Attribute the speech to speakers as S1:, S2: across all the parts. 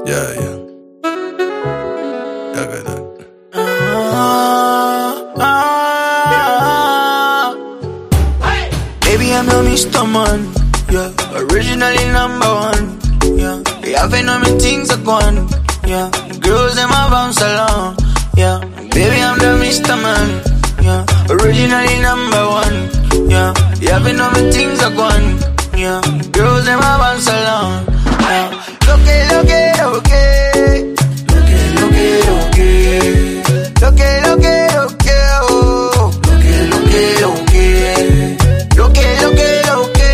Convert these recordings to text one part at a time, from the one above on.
S1: Yeah, yeah. Yeah, got that.
S2: Baby, I'm your Mr. Man, yeah. Originally #1, yeah. You haven't know me things are gone, yeah. The girls in my bounce along, yeah. Baby, I'm the Mr. Man, yeah. Originally #1, yeah. You haven't know me things are gone, yeah. The girls in my bounce along, yeah. Look it, okay. Look it, okay. Look it, okay, oh. Look it, okay. Look it, okay.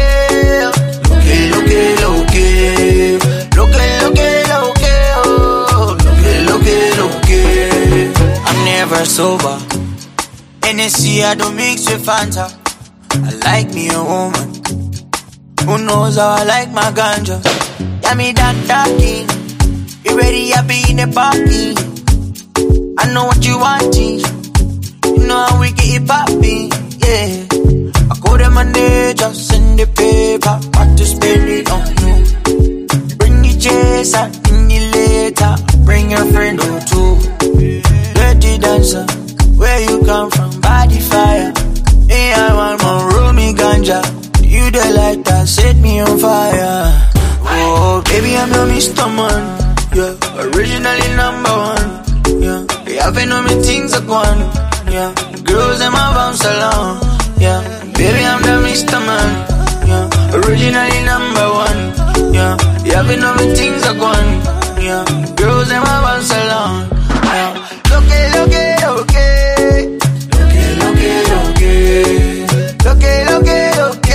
S2: I'm never sober. NSC I don't mix with Fanta. I like me a woman who knows how I like my ganja. Yeah, me that talking. You ready? I be in the party. I know what you want. You know how we get it poppin'. Yeah. I call them Monday, just send the paper. Got to spend it on you. Bring the chase, I bring you later. Bring your friend or two. Dirty dancer, where you come from? Body fire. Hey, I want more roomy ganja. You the light that set me on fire. Oh, baby, I'm your Mr. Man, yeah. Originally #1, yeah. You haven't know me things are gone, yeah. Girls in my bounce along, yeah. Baby, I'm the Mr. Man, yeah. Originally #1, yeah. You haven't know me things are gone, yeah. Girls in my bounce along, yeah. Look it, okay. Look it, okay, oh. Look it, okay. Look it, okay.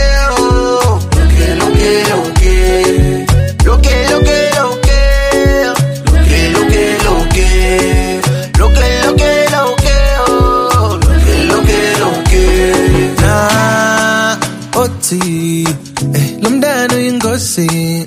S3: Oti, lumdano yingosi,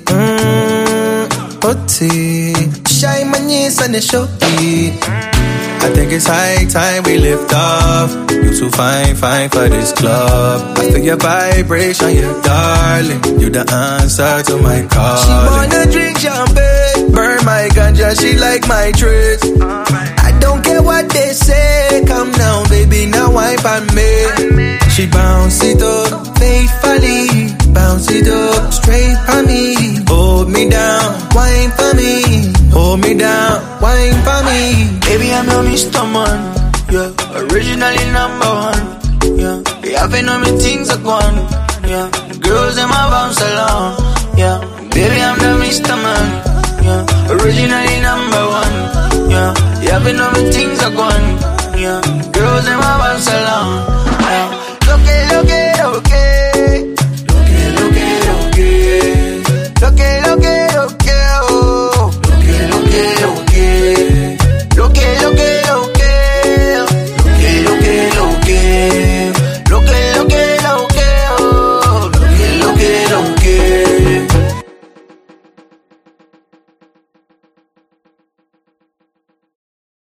S3: Oti, shy manyis and the shoki. I think it's high time we lift off. You too fine for this club. I feel your vibration, you darling. You the answer to my call. She wanna drink champagne, burn my ganja, she like my tricks. I don't care what they say, come now baby, now wine for me. She bounce it up, faithfully, bounce it up, straight for me. Hold me down, wine for me. Hold me down, wine for me.
S2: Baby, I'm your Mr. Man, yeah. Originally #1, yeah. You haven't know me things are gone, yeah. Girls in my bounce along, yeah. Baby, I'm the Mr. Man, yeah. Originally #1, yeah. You haven't know me things are gone, yeah. Girls in my bounce along.